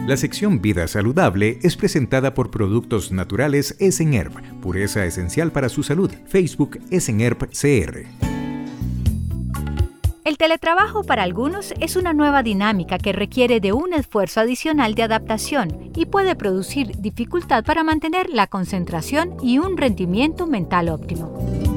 La sección Vida Saludable es presentada por Productos Naturales Esenherb, pureza esencial para su salud. Facebook Esenherb CR. El teletrabajo para algunos es una nueva dinámica que requiere de un esfuerzo adicional de adaptación y puede producir dificultad para mantener la concentración y un rendimiento mental óptimo.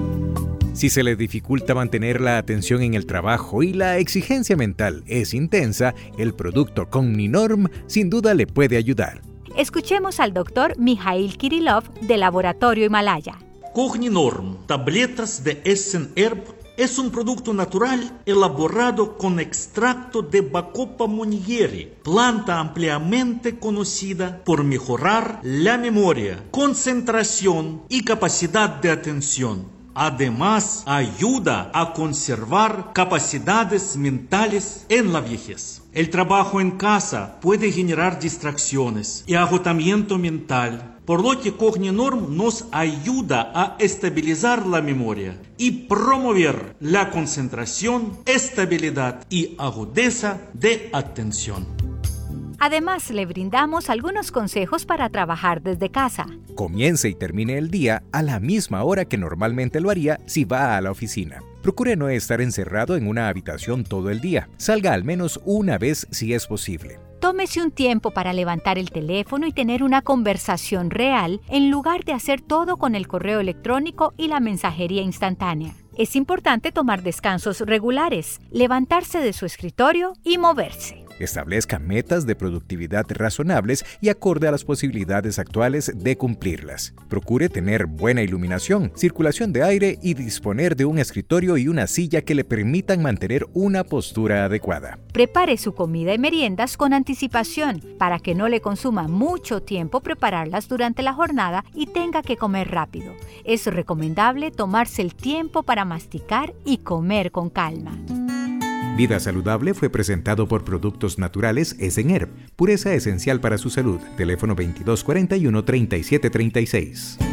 Si se le dificulta mantener la atención en el trabajo y la exigencia mental es intensa, el producto Cogninorm sin duda le puede ayudar. Escuchemos al doctor Mijail Kirillov de Laboratorio Himalaya. Cogninorm, tabletas de Esenherb, es un producto natural elaborado con extracto de Bacopa monnieri, planta ampliamente conocida por mejorar la memoria, concentración y capacidad de atención. Además, ayuda a conservar capacidades mentales en la vejez. El trabajo en casa puede generar distracciones y agotamiento mental, por lo que Cogninorm nos ayuda a estabilizar la memoria y promover la concentración, estabilidad y agudeza de atención. Además, le brindamos algunos consejos para trabajar desde casa. Comience y termine el día a la misma hora que normalmente lo haría si va a la oficina. Procure no estar encerrado en una habitación todo el día. Salga al menos una vez si es posible. Tómese un tiempo para levantar el teléfono y tener una conversación real en lugar de hacer todo con el correo electrónico y la mensajería instantánea. Es importante tomar descansos regulares, levantarse de su escritorio y moverse. Establezca metas de productividad razonables y acorde a las posibilidades actuales de cumplirlas. Procure tener buena iluminación, circulación de aire y disponer de un escritorio y una silla que le permitan mantener una postura adecuada. Prepare su comida y meriendas con anticipación para que no le consuma mucho tiempo prepararlas durante la jornada y tenga que comer rápido. Es recomendable tomarse el tiempo para masticar y comer con calma. Vida Saludable fue presentado por Productos Naturales Esenherb, pureza esencial para su salud. Teléfono 2241-3736.